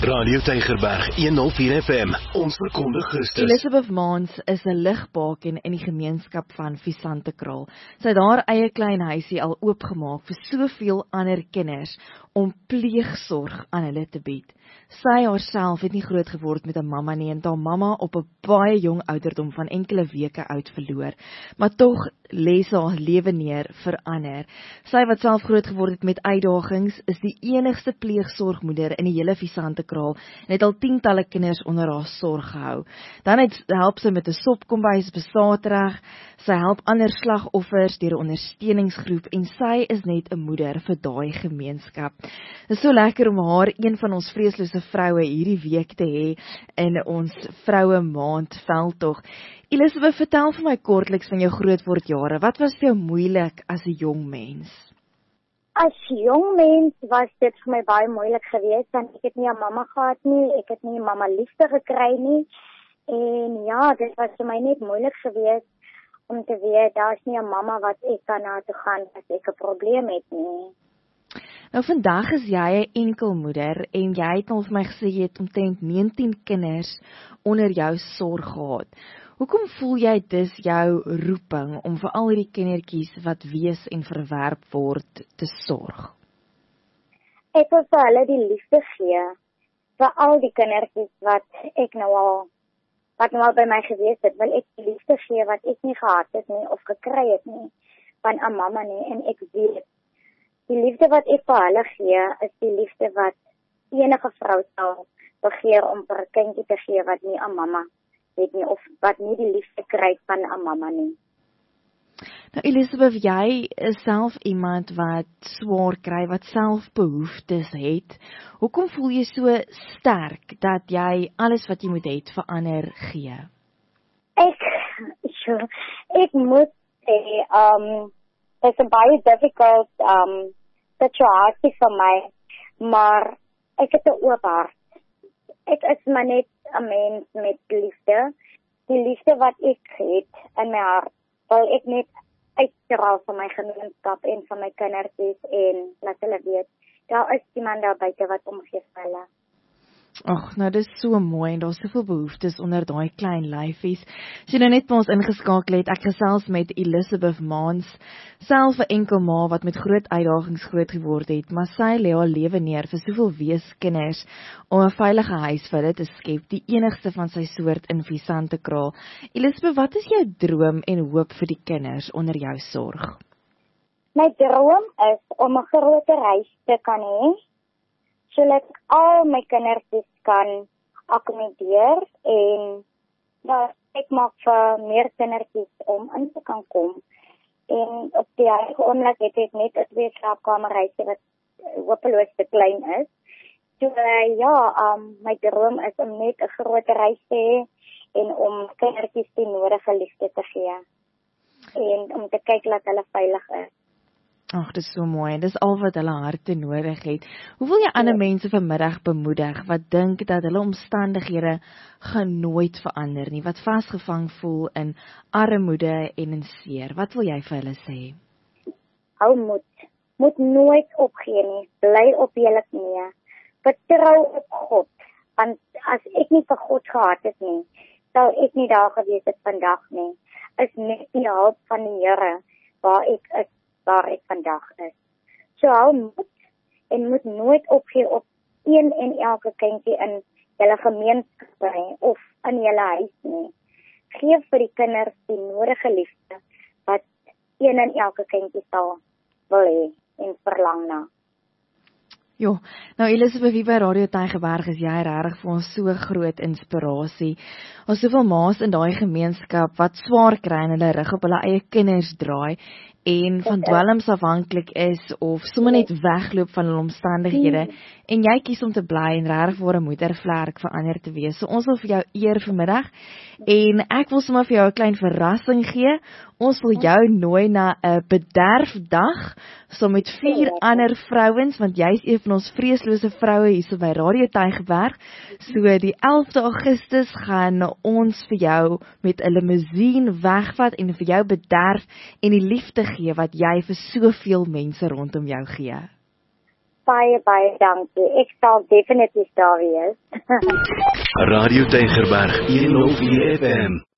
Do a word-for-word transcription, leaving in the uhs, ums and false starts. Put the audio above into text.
Radio Tygerberg one oh four F M, ons verkondig Christus. Elizabeth Maans is 'n ligbaken in die gemeenskap van Visantekraal. Sy het haar eie klein huisie al oopgemaak vir soveel ander kinders om pleegsorg aan hulle te bied. Sy haarself het nie groot geword met 'n mamma nie en haar mamma op 'n baie jong ouderdom van enkele weke oud verloor, maar tog lê sy haar lewe neer vir ander. Sy wat self groot geword het met uitdagings, is die enigste pleegsorgmoeder in die hele Visantekraal en het al tientalle kinders onder haar sorg gehou. Dan het, help sy met 'n sopkombuis besaadreg, sy help ander slagoffers deur 'n ondersteuningsgroep en sy is net 'n moeder vir daai gemeenskap. Dit is so lekker om haar, een van ons vreeslose vroue, hierdie week te hê in ons vroue maand veldtog. Elizabeth, vertel vir my kortliks van jou grootword jare. Wat was vir jou moeilik as 'n jong mens? As jong mens was dit vir my baie moeilik geweest, want ek het nie 'n mamma gehad nie, ek het nie 'n mamma liefde gekry nie, en ja, dit was vir my net moeilik geweest om te weet, daar is nie 'n mamma wat ek kan na toe gaan as ek 'n probleem het nie. Nou vandag is jy 'n enkelmoeder en jy het al vir my gesê jy het omtrent negentien kinders onder jou sorg gehad. Hoekom voel jy dis jou roeping om vir al hierdie kindertjies wat wees en verwerp word te sorg? Ek wil vir hulle die liefde gee, vir al die kindertjies wat ek nou al, wat nou al by my gewees het, wil ek die liefde gee wat ek nie gehad het nie, of gekry het nie, van 'n mamma nie, en ek weet, die liefde wat ek vir hulle gee, is die liefde wat enige vrou sal begeer om vir 'n kindjie te gee wat nie 'n mamma het nie, of wat nie die liefde kry van 'n mamma nie. Nou Elizabeth, jy is self iemand wat swaar kry, wat self behoeftes het. Hoekom voel jy so sterk dat jy alles wat jy moet het vir ander gee? Ek, sure, ek moet sê, um, it's a baie difficult um, situasie vir my, maar ek het 'n oop hart. Ek is maar net 'n mens met liefde. Die liefde wat ek het in my hart, wil ek net uitstraal van my gemeenskap en van my kindertjies en laat hulle weet, daar is iemand daar buite wat omgee vir hulle. Ag, nou dis so mooi en daar's soveel behoeftes onder daai klein lyfies. As jy nou net by ons ingeskakel het, ek gesels met Elizabeth Maans, self 'n enkel ma wat met groot uitdagings groot geword het, maar sy lê haar lewe neer vir soveel weeskinders om 'n veilige huis vir hulle te skep, die enigste van sy soort in Visantekraal. Elizabeth, wat is jou droom en hoop vir die kinders onder jou sorg? My droom is om 'n groter huis te kan hê, sodat ek al my kindertjies kan akkommodeer en nou, ek maak vir meer kindertjies om in te kan kom. En op die huidige oomblik het ek net 'n twee slaapkamerhuisie wat hopeloos te klein is. So uh, ja, um, my droom is om net 'n groter huis te hê en om kindertjies die nodige liefde te gee. En om te kyk dat hulle veilig is. Ag, dit is so mooi. Dis al wat hulle harte nodig het. Hoe wil jy ander mense vanmiddag bemoedig wat dink dat hulle omstandighede gaan nooit verander nie, wat vasgevang voel in armoede en in seer? Wat wil jy vir hulle sê? Hou moed. Moet nooit opgee nie. Bly op julle knieë. Vertrou op God. Want as ek nie vir God gehad het nie, sou ek nie daar gewees het vandag nie. Is net die hulp van die Here waar ek is. waar ek vandag is. So hou moed en moet nooit opgee op een en elke kindjie in julle gemeenskap of in julle huis nie. Geef vir die kinders die nodige liefde wat een en elke kindjie sal wil hê en verlang na. Jo, nou Elizabeth, hier by Radio Tygerberg is jy regtig vir ons so groot inspirasie. Ons soveel ma's in daai gemeenskap wat swaar kry en hulle rug op hulle eie kinders draai en van dwelms afhanklik is of sommer net wegloop van hulle omstandighede en jy kies om te bly en regtig vir 'n moedervlerk vir ander te wees. So ons wil vir jou eer vanmiddag en ek wil sommer vir jou 'n klein verrassing gee. Ons wil jou nooi na 'n bederfdag so met vier ander vrouens, want jy's een van ons vreeslose vroue hier by Radio Tygerberg. So die elfde Augustus gaan ons vir jou met 'n limousine wegvat en vir jou bederf en die liefde gee wat jy vir soveel mense rondom jou gee. baie, baie dankie. Ek sal definitief daar wees. Radio Tygerberg honderd vier F M.